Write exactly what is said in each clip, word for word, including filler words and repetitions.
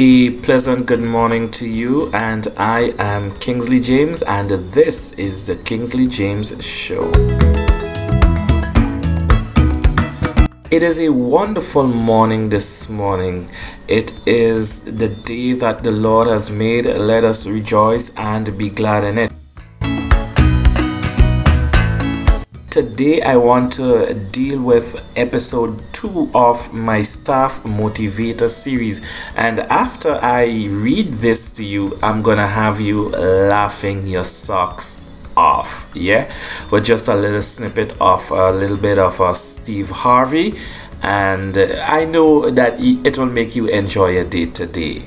A pleasant good morning to you, and I am Kingsley James, and this is the Kingsley James Show. It is a wonderful morning this morning. It is the day that the Lord has made. Let us rejoice and be glad in it. Today I want to deal with episode two of my Staff Motivator series, and after I read this to you, I'm gonna have you laughing your socks off. Yeah, with just a little snippet of a little bit of uh, Steve Harvey, and uh, I know that it will make you enjoy your day today.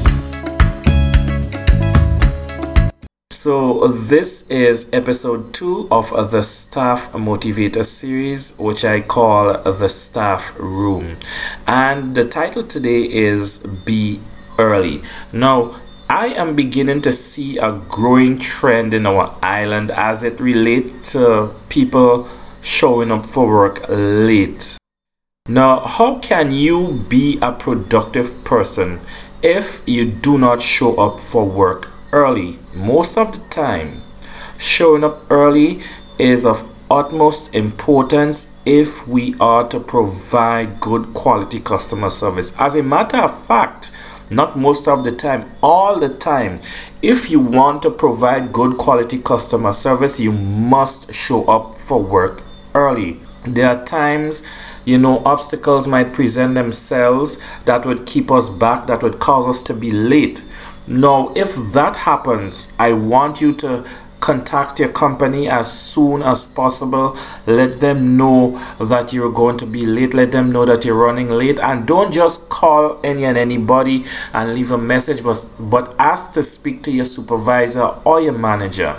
So this is episode two of the Staff Motivator series, which I call the Staff Room, and the title today is Be Early. Now, I am beginning to see a growing trend in our island as it relates to people showing up for work late. Now, how can you be a productive person if you do not show up for work early? Most of the time, showing up early is of utmost importance if we are to provide good quality customer service. As a matter of fact, not most of the time, all the time, if you want to provide good quality customer service, you must show up for work early. There are times, you know, obstacles might present themselves that would keep us back, that would cause us to be late. Now, if that happens, I want you to contact your company as soon as possible. Let them know that you're going to be late. Let them know that you're running late, and don't just call any and anybody and leave a message, but, but ask to speak to your supervisor or your manager.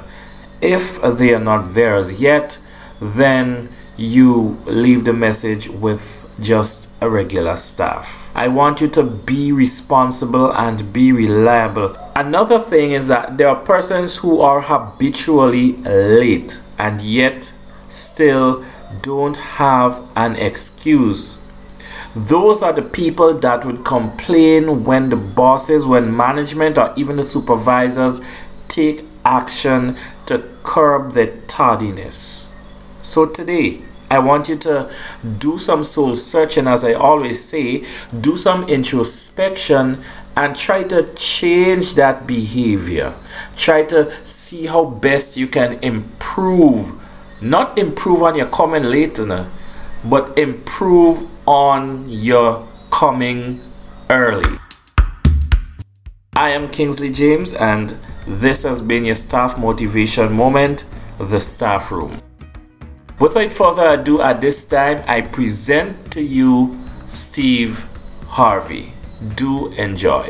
If they are not there as yet, then you leave the message with just a regular staff. I want you to be responsible and be reliable. Another thing is that there are persons who are habitually late and yet still don't have an excuse. Those are the people that would complain when the bosses, when management, or even the supervisors take action to curb their tardiness. So today, I want you to do some soul searching, as I always say, do some introspection and try to change that behavior. Try to see how best you can improve. Not improve on your coming late, but improve on your coming early. I am Kingsley James, and this has been your Staff Motivation Moment, the Staff Room. Without further ado, at this time, I present to you Steve Harvey. Do enjoy.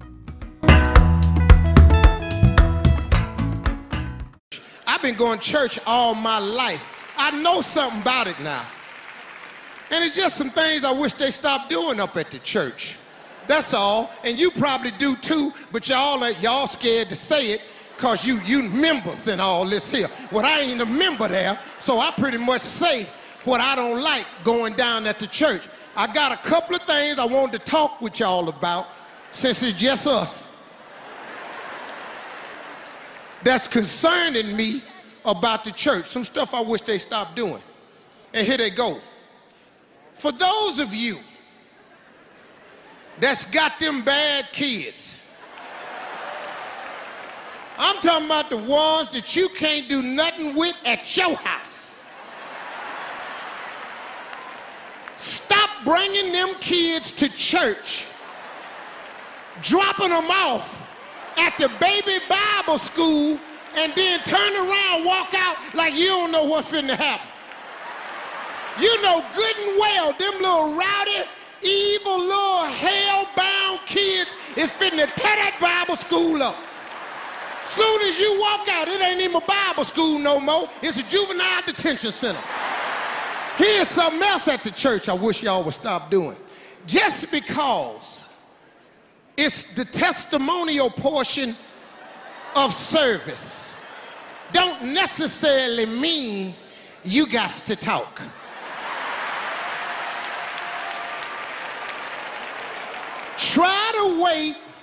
I've been going to church all my life. I know something about it now. And it's just some things I wish they stopped doing up at the church. That's all. And you probably do too, but y'all are y'all scared to say it, because you, you members and all this here. Well, I ain't a member there, so I pretty much say what I don't like going down at the church. I got a couple of things I wanted to talk with y'all about, since it's just us, that's concerning me about the church. Some stuff I wish they stopped doing. And here they go. For those of you that's got them bad kids, I'm talking about the ones that you can't do nothing with at your house. Stop bringing them kids to church, dropping them off at the baby Bible school, and then turn around, walk out like you don't know what's finna happen. You know good and well them little rowdy, evil, little hell-bound kids is finna tear that Bible school up. Soon as you walk out, it ain't even a Bible school no more. It's a juvenile detention center. Here's something else at the church I wish y'all would stop doing. Just because it's the testimonial portion of service don't necessarily mean you got to talk. Try to wait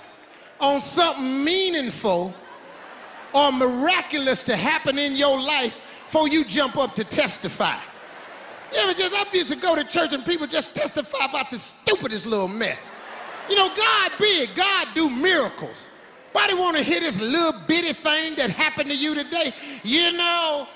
on something meaningful or miraculous to happen in your life before you jump up to testify. You ever just, I used to go to church and people just testify about the stupidest little mess. You know, God big, God do miracles. Why do you want to hear this little bitty thing that happened to you today? You know,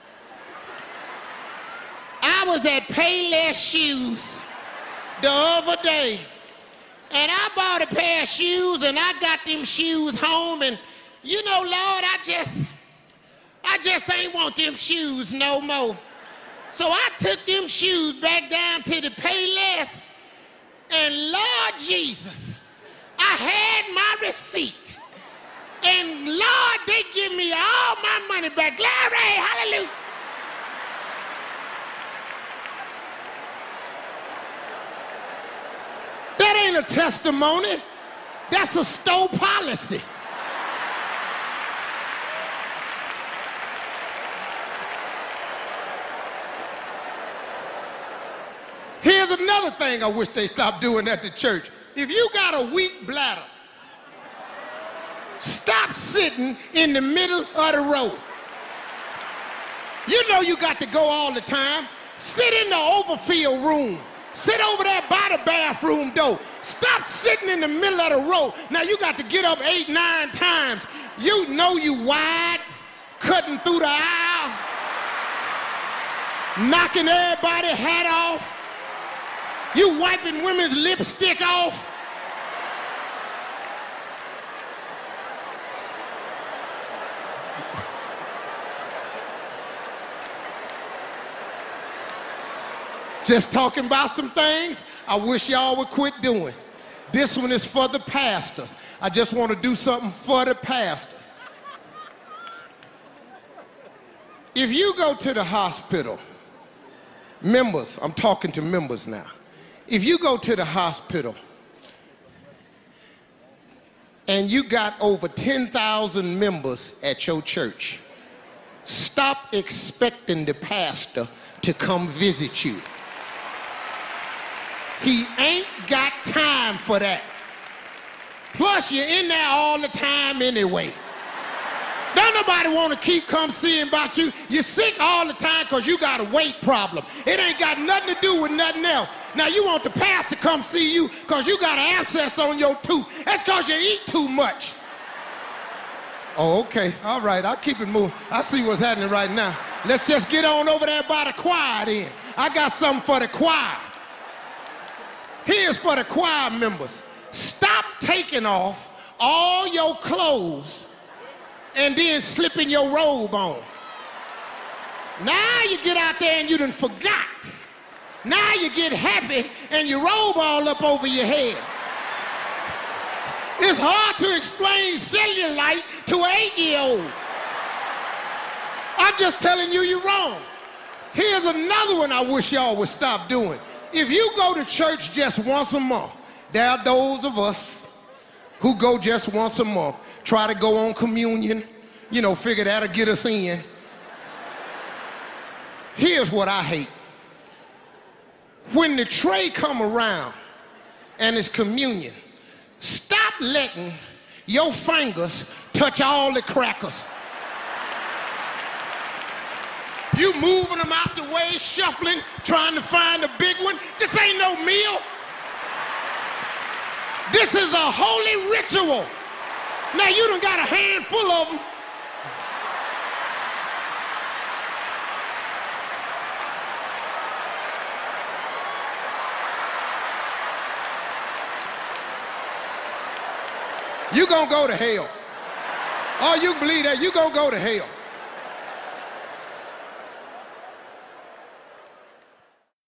I was at Payless Shoes the other day, and I bought a pair of shoes, and I got them shoes home, and you know, Lord, I just, I just ain't want them shoes no more. So I took them shoes back down to the Payless, and Lord Jesus, I had my receipt. And Lord, they give me all my money back. Glory, hallelujah. That ain't a testimony. That's a store policy. Here's another thing I wish they stopped doing at the church. If you got a weak bladder, stop sitting in the middle of the road. You know you got to go all the time. Sit in the overfield room. Sit over there by the bathroom door. Stop sitting in the middle of the road. Now you got to get up eight, nine times. You know you wide, cutting through the aisle, knocking everybody's hat off. You wiping women's lipstick off. Just talking about some things I wish y'all would quit doing. This one is for the pastors. I just want to do something for the pastors. If you go to the hospital, members, I'm talking to members now. If you go to the hospital and you got over ten thousand members at your church, stop expecting the pastor to come visit you. He ain't got time for that. Plus, you're in there all the time anyway. Don't nobody want to keep come seeing about you. You're sick all the time because you got a weight problem. It ain't got nothing to do with nothing else. Now, you want the pastor to come see you because you got an abscess on your tooth. That's because you eat too much. Oh, okay. All right. I'll keep it moving. I see what's happening right now. Let's just get on over there by the choir then. I got something for the choir. Here's for the choir members. Stop taking off all your clothes and then slipping your robe on. Now you get out there and you done forgot. Now you get happy and you robe all up over your head. It's hard to explain cellulite to an eight-year-old. I'm just telling you you're wrong. Here's another one I wish y'all would stop doing. If you go to church just once a month, there are those of us who go just once a month, try to go on communion, you know, figure that'll get us in. Here's what I hate. When the tray come around and it's communion, stop letting your fingers touch all the crackers. You moving them out the way, shuffling, trying to find a big one. This ain't no meal. This is a holy ritual. Now you done got a handful of them. You gonna go to hell. Oh, you believe that? You gonna go to hell.